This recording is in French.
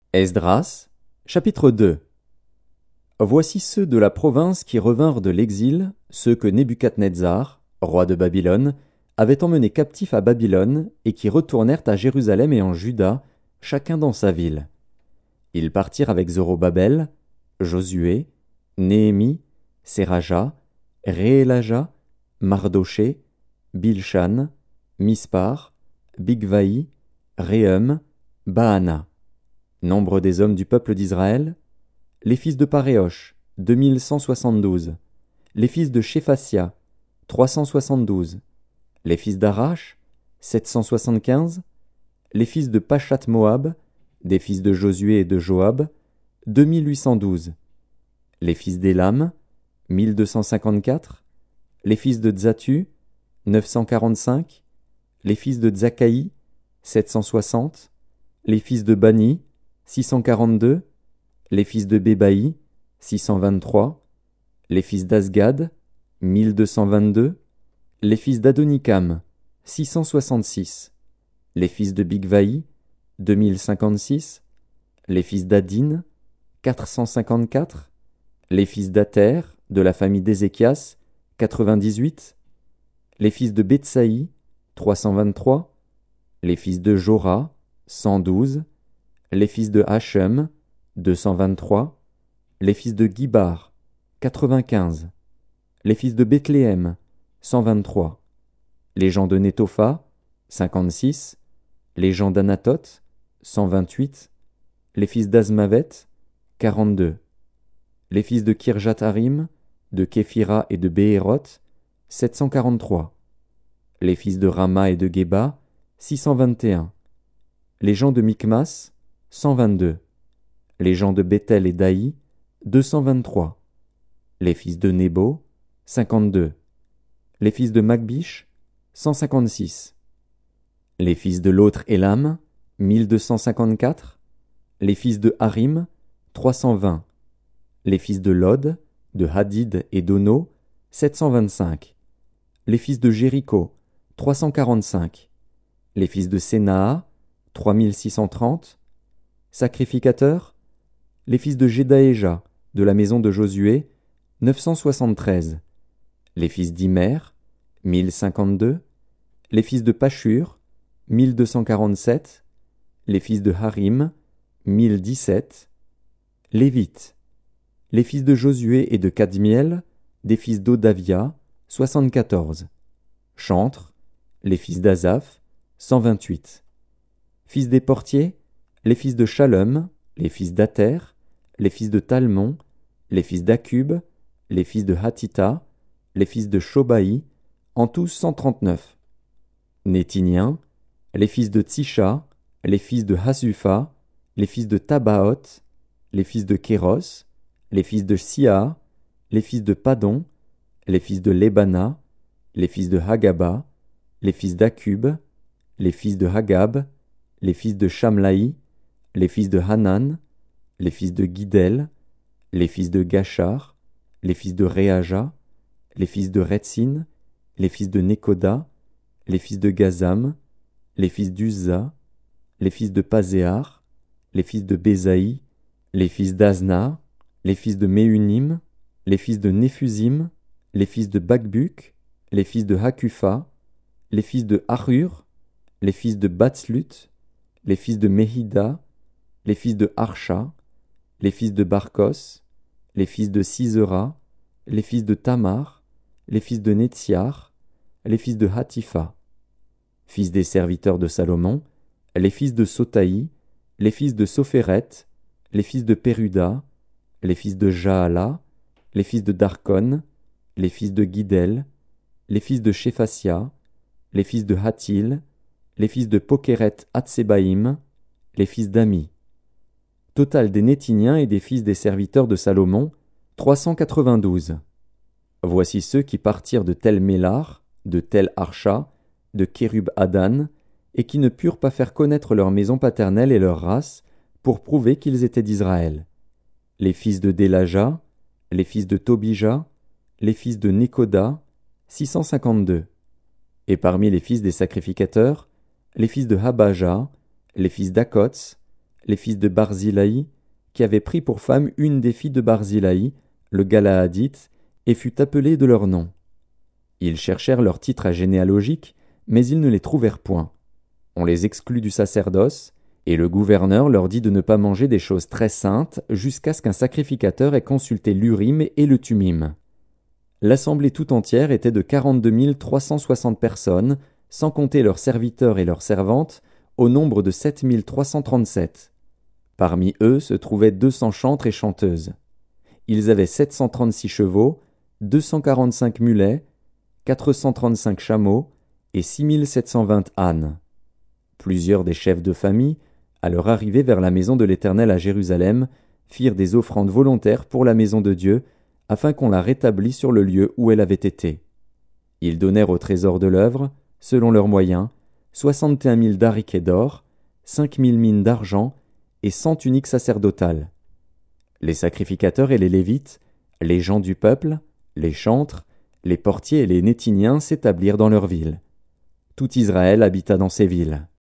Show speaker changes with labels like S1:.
S1: Esdras, chapitre 2. Voici ceux de la province qui revinrent de l'exil, ceux que Nebuchadnezzar, roi de Babylone, avait emmenés captifs à Babylone et qui retournèrent à Jérusalem et en Juda, chacun dans sa ville. Ils partirent avec Zorobabel, Josué, Néhémie, Séraja, Réélaja, Mardoché, Bilshan, Mispar, Bigvaï, Réhum, Baana. Nombre des hommes du peuple d'Israël: les fils de Paréosh, 2172. Les fils de Shéphasia, 372. Les fils d'Arash, 775. Les fils de Pachat-Moab, des fils de Josué et de Joab, 2812. Les fils d'Élam, 1254. Les fils de Tzatu, 945. Les fils de Tzakaï, 760. Les fils de Bani, 642. Les fils de Bébaï, 623. Les fils d'Asgad, 1222. Les fils d'Adonikam, 666. Les fils de Bigvaï, 2056. Les fils d'Adin, 454. Les fils d'Ater, de la famille d'Ézéchias, 98. Les fils de Betsaï, 323. Les fils de Jora, 112. Les fils de Hachem, 223. Les fils de Gibar, 95. Les fils de Bethléem, 123. Les gens de Netopha, 56. Les gens d'Anatoth, 128. Les fils d'Azmavet, 42. Les fils de Kirjat-Harim, de Képhira et de Béhéroth, 743. Les fils de Rama et de Geba, 621. Les gens de Mikmas, 122. Les gens de Béthel et d'Aï, 223. Les fils de Nebo, 52. Les fils de Magbish, 156. Les fils de l'autre Élam, 1254. Les fils de Harim, 320. Les fils de Lod, de Hadid et d'Ono, 725. Les fils de Jéricho, 345. Les fils de Sénaa, 3630. Sacrificateurs: les fils de Jedaéja, de la maison de Josué, 973. Les fils d'Imer, 1052. Les fils de Pashur, 1247. Les fils de Harim, 1017. Lévites: les fils de Josué et de Kadmiel, des fils d'Odavia, 74. Chantres: les fils d'Azaph, 128. Fils des portiers: les fils de Shalom, les fils d'Ater, les fils de Talmon, les fils d'Akub, les fils de Hatita, les fils de Shobaï, en tout 139. Nétiniens: les fils de Tsisha, les fils de Hasufa, les fils de Tabaoth, les fils de Kéros, les fils de Sia, les fils de Padon, les fils de Lebana, les fils de Hagaba, les fils d'Akub, les fils de Hagab, les fils de Shamlaï, les fils de Hanan, les fils de Guidel, les fils de Gachar, les fils de Réaja, les fils de Retsin, les fils de Nekoda, les fils de Gazam, les fils d'Uzza, les fils de Pazéar, les fils de Bézaï, les fils d'Azna, les fils de Méunim, les fils de Néphusim, les fils de Bagbuk, les fils de Hakufa, les fils de Harur, les fils de Batslut, les fils de Mehida, les fils de Harsha, les fils de Barkos, les fils de Sisera, les fils de Tamar, les fils de Netziar, les fils de Hatifa. Fils des serviteurs de Salomon, les fils de Sotaï, les fils de Sophéret, les fils de Péruda, les fils de Jaala, les fils de Darkon, les fils de Guidel, les fils de Shéphasia, les fils de Hatil, les fils de Pokeret Hatsebaïm, les fils d'Ami. Total des Nétiniens et des fils des serviteurs de Salomon, 392. Voici ceux qui partirent de Tel Mélar, de Tel Harsha, de Kérub Adan, et qui ne purent pas faire connaître leur maison paternelle et leur race, pour prouver qu'ils étaient d'Israël. Les fils de Délaja, les fils de Tobija, les fils de Nekoda, 652. Et parmi les fils des sacrificateurs, les fils de Habaja, les fils d'Akots, les fils de Barzilai, qui avaient pris pour femme une des filles de Barzilai, le Galaadite, et fut appelé de leur nom. Ils cherchèrent leur titre généalogique, mais ils ne les trouvèrent point. On les exclut du sacerdoce, et le gouverneur leur dit de ne pas manger des choses très saintes jusqu'à ce qu'un sacrificateur ait consulté l'Urim et le Tumim. L'assemblée tout entière était de 42 360 personnes, sans compter leurs serviteurs et leurs servantes, au nombre de 7 337. Parmi eux se trouvaient 200 chantres et chanteuses. Ils avaient 736 chevaux, 245 mulets, 435 chameaux et 6720 ânes. Plusieurs des chefs de famille, à leur arrivée vers la maison de l'Éternel à Jérusalem, firent des offrandes volontaires pour la maison de Dieu, afin qu'on la rétablît sur le lieu où elle avait été. Ils donnèrent au trésor de l'œuvre, selon leurs moyens, 61 000 dariquets d'or, 5 000 mines d'argent et 100 tuniques sacerdotales. Les sacrificateurs et les Lévites, les gens du peuple, les chantres, les portiers et les Nétiniens s'établirent dans leurs villes. Tout Israël habita dans ces villes.